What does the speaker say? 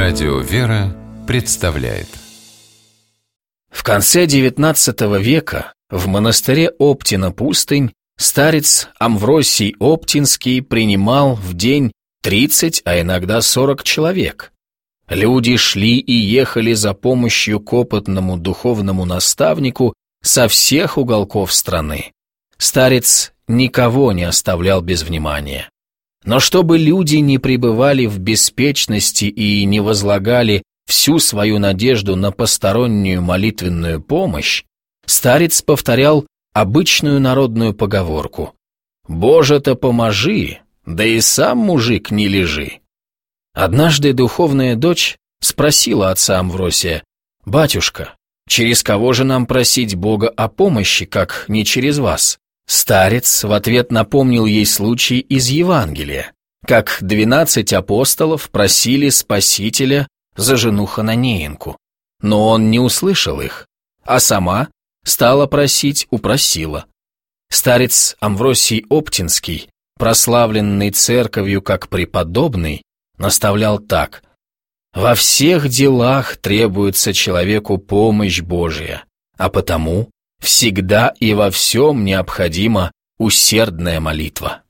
Радио «Вера» представляет. В конце XIX века в монастыре Оптина-Пустынь старец Амвросий Оптинский принимал в день 30, а иногда 40 человек. Люди шли и ехали за помощью к опытному духовному наставнику со всех уголков страны. Старец никого не оставлял без внимания. Но чтобы люди не пребывали в беспечности и не возлагали всю свою надежду на постороннюю молитвенную помощь, старец повторял обычную народную поговорку: «Боже-то поможи, да и сам мужик не лежи». Однажды духовная дочь спросила отца Амвросия: «Батюшка, через кого же нам просить Бога о помощи, как не через вас?» Старец в ответ напомнил ей случай из Евангелия, как 12 апостолов просили Спасителя за жену хананеенку, но он не услышал их, а сама стала просить, упросила. Старец Амвросий Оптинский, прославленный церковью как преподобный, наставлял так: «Во всех делах требуется человеку помощь Божия, а потому всегда и во всем необходима усердная молитва».